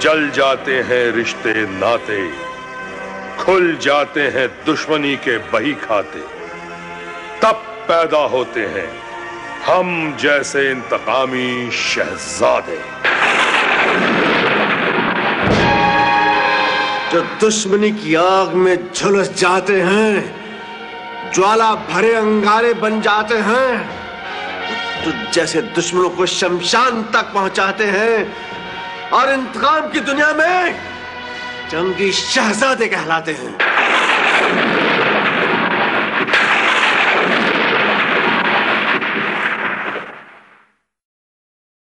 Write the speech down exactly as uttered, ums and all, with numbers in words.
जल जाते हैं रिश्ते नाते, खुल जाते हैं दुश्मनी के बही खाते, तब पैदा होते हैं हम जैसे इंतकामी शहजादे जो दुश्मनी की आग में झुलस जाते हैं, ज्वाला भरे अंगारे बन जाते हैं, तो जैसे दुश्मनों को शमशान तक पहुंचाते हैं और इंतकाम की दुनिया में जंगी शहजादे कहलाते हैं।